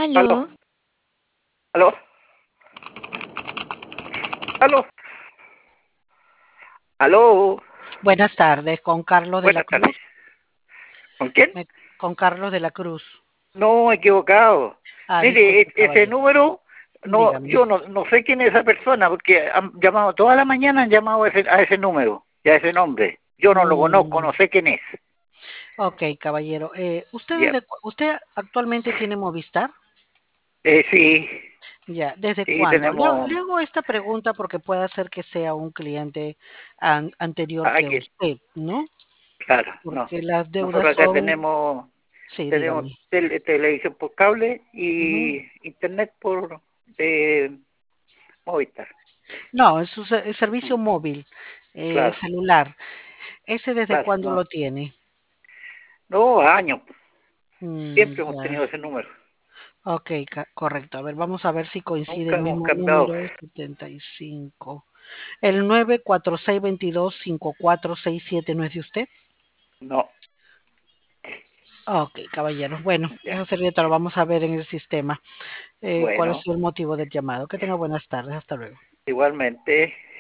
Aló, Aló, aló, aló, aló. buenas tardes, con Carlos de la Buenas tardes. Cruz. ¿Con quién? Con Carlos de la Cruz. No, equivocado. Ah, Mire, disculpe, ese caballero. número, no, Dígame. yo no sé quién es esa persona, porque han llamado toda la mañana, han llamado a ese número y a ese nombre. Yo no lo conozco, Mm, no sé quién es. ok, caballero. Ya, ¿Usted actualmente tiene Movistar? sí, Ya, ¿desde sí, cuándo? tenemos Le hago esta pregunta porque puede ser que sea un cliente anterior que aquí, usted, ¿no? claro, no. Porque las deudas Nosotros acá son... tenemos, Sí, tenemos dígame. televisión por cable Ujú. y internet por eh, Movistar. No, es su servicio Mm, móvil, claro, celular. ¿Ese desde claro, cuándo lo no. tiene? No, años. Siempre hemos Ya. tenido ese número. Ok, correcto. A ver, vamos a ver si coincide Nunca el hemos mismo cambiado. número, 75. El 946225467 no es de usted. No, Ok, caballero. Bueno, ya. eso sería todo. Lo vamos a ver en el sistema. ¿Cuál es Bueno, el motivo del llamado? Que tenga buenas tardes. Hasta luego. igualmente.